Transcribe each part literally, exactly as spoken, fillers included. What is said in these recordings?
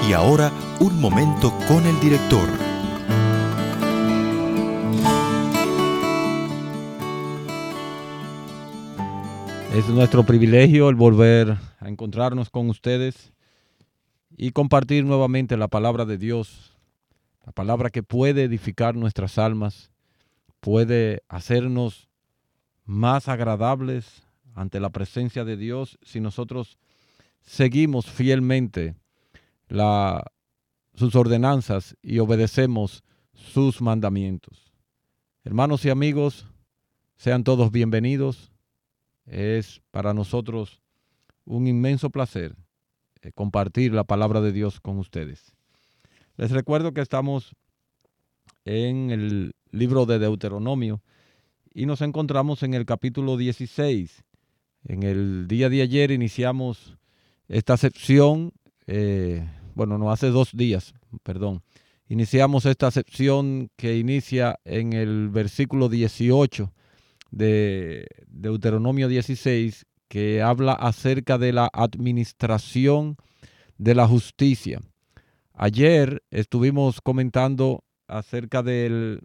Y ahora, un momento con el director. Es nuestro privilegio el volver a encontrarnos con ustedes y compartir nuevamente la palabra de Dios, la palabra que puede edificar nuestras almas, puede hacernos más agradables ante la presencia de Dios si nosotros seguimos fielmente la, sus ordenanzas y obedecemos sus mandamientos. Hermanos y amigos, sean todos bienvenidos. Es para nosotros un inmenso placer eh, compartir la palabra de Dios con ustedes. Les recuerdo que estamos en el libro de Deuteronomio y nos encontramos en el capítulo dieciséis. En el día de ayer iniciamos esta sección, eh, bueno, no hace dos días, perdón. Iniciamos esta sección que inicia en el versículo dieciocho de Deuteronomio dieciséis, que habla acerca de la administración de la justicia. Ayer estuvimos comentando acerca del,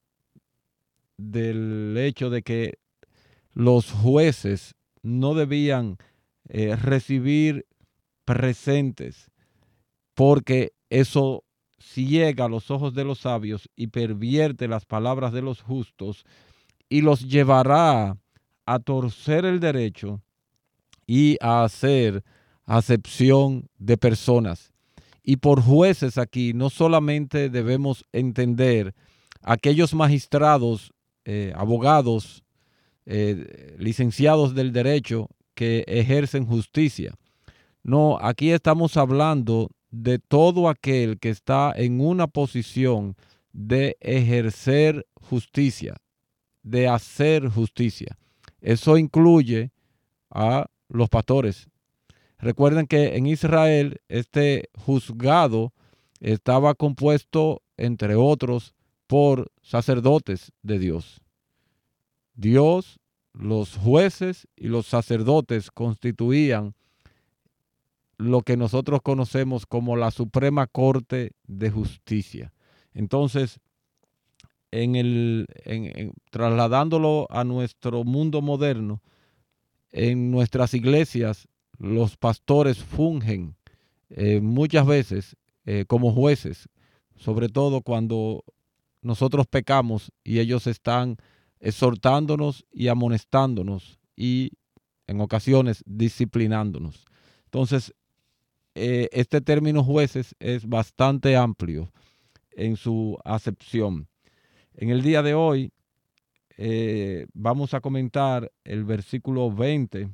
del hecho de que los jueces no debían eh, recibir presentes, porque eso ciega los ojos de los sabios y pervierte las palabras de los justos y los llevará a torcer el derecho y a hacer acepción de personas. Y por jueces aquí no solamente debemos entender aquellos magistrados, eh, abogados, eh, licenciados del derecho que ejercen justicia. No, aquí estamos hablando de todo aquel que está en una posición de ejercer justicia, de hacer justicia. Eso incluye a los pastores. Recuerden que en Israel este juzgado estaba compuesto, entre otros, por sacerdotes de Dios. Dios, los jueces y los sacerdotes constituían lo que nosotros conocemos como la Suprema Corte de Justicia. Entonces, en el, en, en, trasladándolo a nuestro mundo moderno, en nuestras iglesias, los pastores fungen eh, muchas veces eh, como jueces, sobre todo cuando nosotros pecamos y ellos están exhortándonos y amonestándonos y en ocasiones disciplinándonos. Entonces, eh, este término jueces es bastante amplio en su acepción. En el día de hoy eh, vamos a comentar el versículo veinte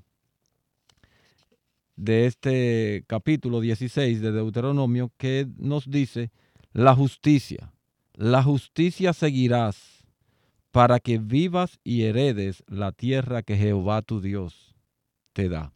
de este capítulo dieciséis de Deuteronomio, que nos dice: la justicia, la justicia seguirás para que vivas y heredes la tierra que Jehová tu Dios te da.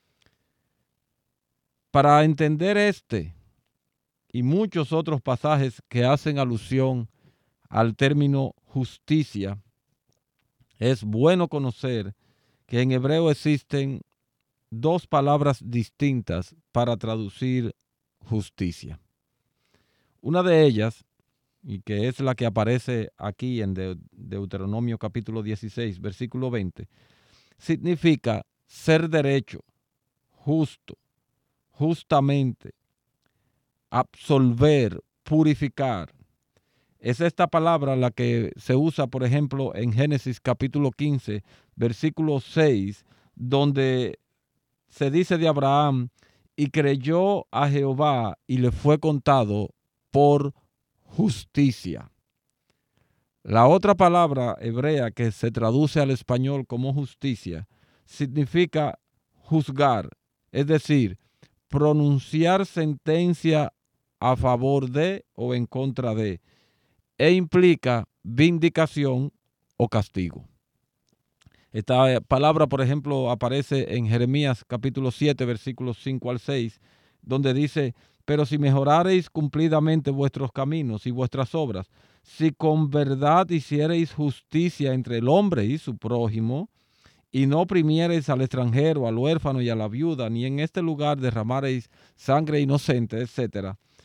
Para entender este y muchos otros pasajes que hacen alusión al término justicia, es bueno conocer que en hebreo existen dos palabras distintas para traducir justicia. Una de ellas, y que es la que aparece aquí en De- Deuteronomio capítulo dieciséis, versículo veinte, significa ser derecho, justo, justamente, absolver, purificar. Es esta palabra la que se usa, por ejemplo, en Génesis capítulo quince, versículo seis, donde se dice de Abraham: y creyó a Jehová y le fue contado por justicia. La otra palabra hebrea que se traduce al español como justicia significa juzgar, es decir, pronunciar sentencia a favor de o en contra de, e implica vindicación o castigo. Esta palabra, por ejemplo, aparece en Jeremías capítulo siete, versículos cinco al seis, donde dice: pero si mejorareis cumplidamente vuestros caminos y vuestras obras, si con verdad hiciereis justicia entre el hombre y su prójimo, y no oprimiereis al extranjero, al huérfano y a la viuda, ni en este lugar derramareis sangre inocente, etcétera,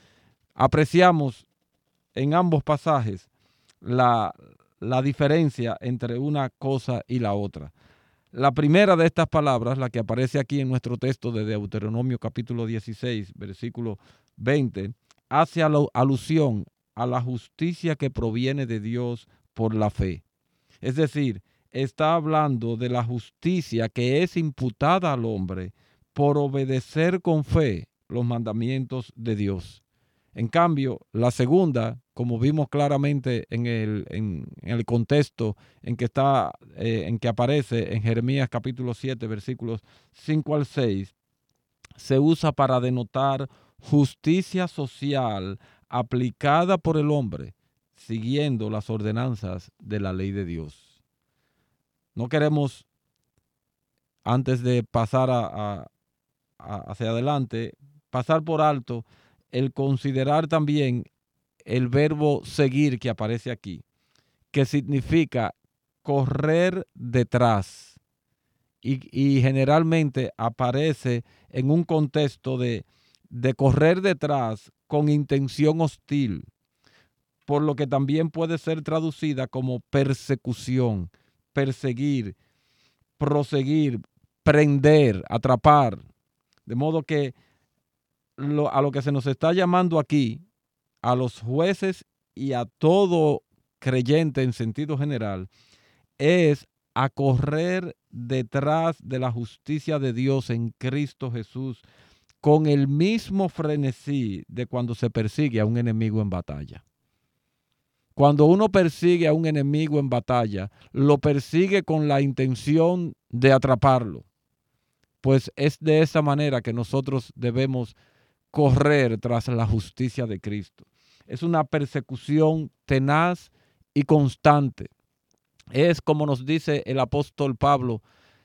apreciamos en ambos pasajes la, la diferencia entre una cosa y la otra. La primera de estas palabras, la que aparece aquí en nuestro texto de Deuteronomio capítulo dieciséis, versículo veinte, hace alusión a la justicia que proviene de Dios por la fe. Es decir, está hablando de la justicia que es imputada al hombre por obedecer con fe los mandamientos de Dios. En cambio, la segunda, como vimos claramente en el, en, en el contexto en que, está, eh, en que aparece en Jeremías capítulo siete, versículos cinco al seis, se usa para denotar justicia social aplicada por el hombre, siguiendo las ordenanzas de la ley de Dios. No queremos, antes de pasar a, a, a, hacia adelante, pasar por alto el considerar también el verbo seguir que aparece aquí, que significa correr detrás y, y generalmente aparece en un contexto de, de correr detrás con intención hostil, por lo que también puede ser traducida como persecución, perseguir, proseguir, prender, atrapar. De modo que lo, a lo que se nos está llamando aquí, a los jueces y a todo creyente en sentido general, es a correr detrás de la justicia de Dios en Cristo Jesús con el mismo frenesí de cuando se persigue a un enemigo en batalla. Cuando uno persigue a un enemigo en batalla, lo persigue con la intención de atraparlo. Pues es de esa manera que nosotros debemos correr tras la justicia de Cristo. Es una persecución tenaz y constante. Es como nos dice el apóstol Pablo,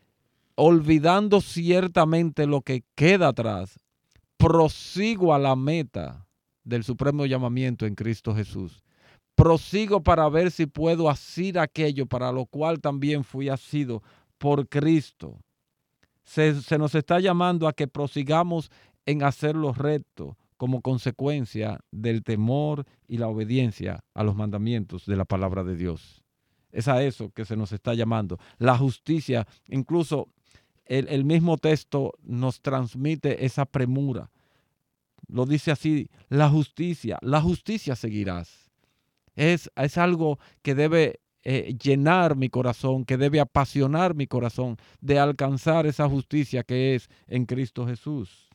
olvidando ciertamente lo que queda atrás, prosigo a la meta del supremo llamamiento en Cristo Jesús. Prosigo para ver si puedo asir aquello para lo cual también fui asido por Cristo. Se, se nos está llamando a que prosigamos en hacer lo recto como consecuencia del temor y la obediencia a los mandamientos de la palabra de Dios. Es a eso que se nos está llamando. La justicia, incluso el, el mismo texto nos transmite esa premura. Lo dice así, la justicia, la justicia seguirás. Es, es algo que debe eh, llenar mi corazón, que debe apasionar mi corazón de alcanzar esa justicia que es en Cristo Jesús.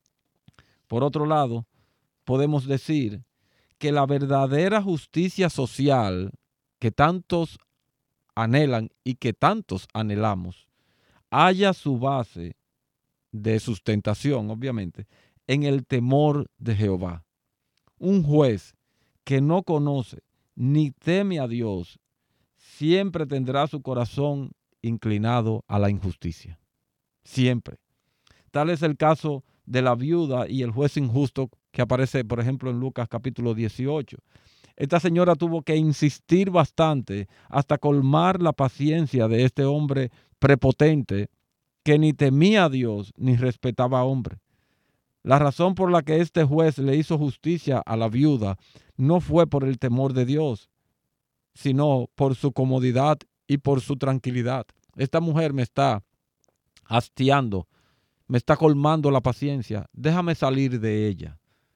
Por otro lado, podemos decir que la verdadera justicia social que tantos anhelan y que tantos anhelamos, halla su base de sustentación, obviamente, en el temor de Jehová. Un juez que no conoce ni teme a Dios, siempre tendrá su corazón inclinado a la injusticia. Siempre. Tal es el caso de la viuda y el juez injusto que aparece, por ejemplo, en Lucas capítulo dieciocho. Esta señora tuvo que insistir bastante hasta colmar la paciencia de este hombre prepotente que ni temía a Dios ni respetaba a hombre. La razón por la que este juez le hizo justicia a la viuda no fue por el temor de Dios, sino por su comodidad y por su tranquilidad. Esta mujer me está hastiando, me está colmando la paciencia, déjame salir de ella.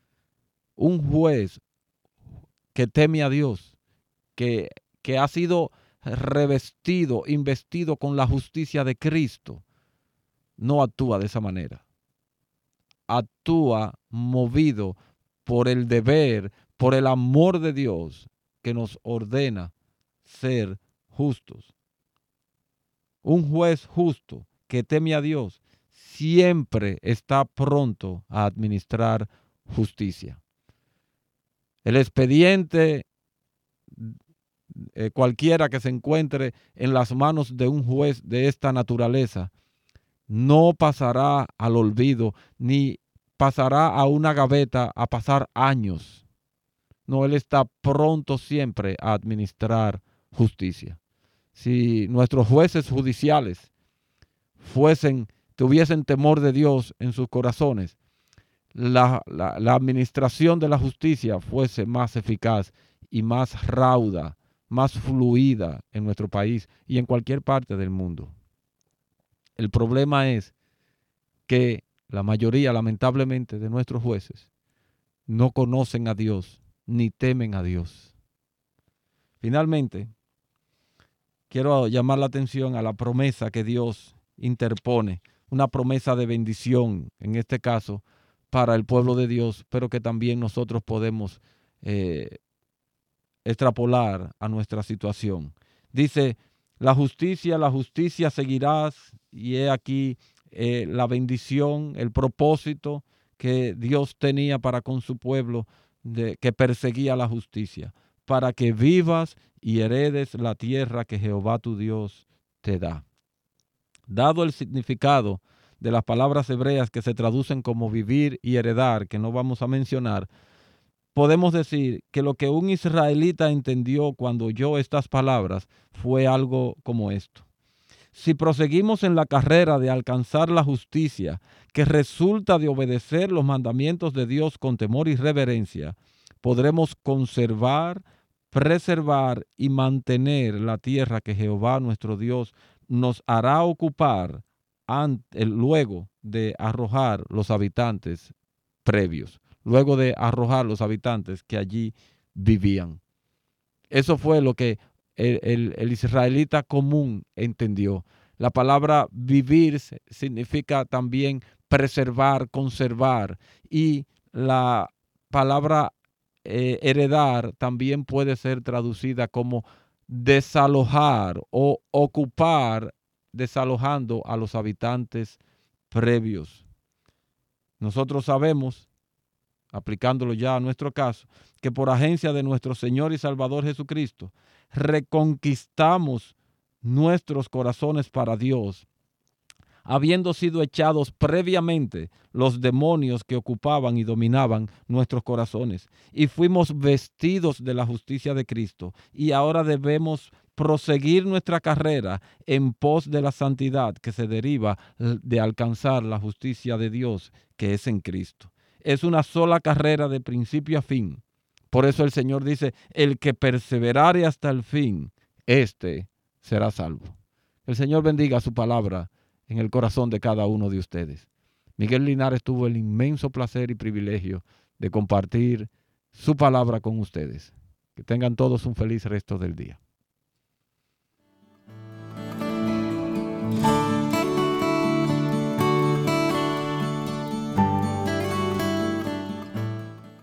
Un juez que teme a Dios, que, que ha sido revestido, investido con la justicia de Cristo, no actúa de esa manera. Actúa movido por el deber, por el amor de Dios que nos ordena ser justos. Un juez justo que teme a Dios siempre está pronto a administrar justicia. El expediente, eh, cualquiera que se encuentre en las manos de un juez de esta naturaleza, no pasará al olvido, ni pasará a una gaveta a pasar años. No, él está pronto siempre a administrar justicia. Si nuestros jueces judiciales fuesen, tuviesen temor de Dios en sus corazones, la, la, la administración de la justicia fuese más eficaz y más rauda, más fluida en nuestro país y en cualquier parte del mundo. El problema es que la mayoría, lamentablemente, de nuestros jueces no conocen a Dios ni temen a Dios. Finalmente, quiero llamar la atención a la promesa que Dios interpone, una promesa de bendición, en este caso, para el pueblo de Dios, pero que también nosotros podemos eh, extrapolar a nuestra situación. Dice, la justicia, la justicia seguirás, y he aquí eh, la bendición, el propósito que Dios tenía para con su pueblo, de, que perseguía la justicia, para que vivas y heredes la tierra que Jehová tu Dios te da. Dado el significado de las palabras hebreas que se traducen como vivir y heredar, que no vamos a mencionar, podemos decir que lo que un israelita entendió cuando oyó estas palabras fue algo como esto. Si proseguimos en la carrera de alcanzar la justicia que resulta de obedecer los mandamientos de Dios con temor y reverencia, podremos conservar, preservar y mantener la tierra que Jehová nuestro Dios nos hará ocupar ante, luego de arrojar los habitantes previos, luego de arrojar los habitantes que allí vivían. Eso fue lo que el, el, el israelita común entendió. La palabra vivir significa también preservar, conservar, y la palabra eh, heredar también puede ser traducida como desalojar o ocupar, desalojando a los habitantes previos. Nosotros sabemos, aplicándolo ya a nuestro caso, que por agencia de nuestro Señor y Salvador Jesucristo, reconquistamos nuestros corazones para Dios, habiendo sido echados previamente los demonios que ocupaban y dominaban nuestros corazones, y fuimos vestidos de la justicia de Cristo, y ahora debemos proseguir nuestra carrera en pos de la santidad que se deriva de alcanzar la justicia de Dios que es en Cristo. Es una sola carrera de principio a fin. Por eso el Señor dice, el que perseverare hasta el fin, éste será salvo. El Señor bendiga su palabra en el corazón de cada uno de ustedes. Miguel Linares tuvo el inmenso placer y privilegio de compartir su palabra con ustedes. Que tengan todos un feliz resto del día.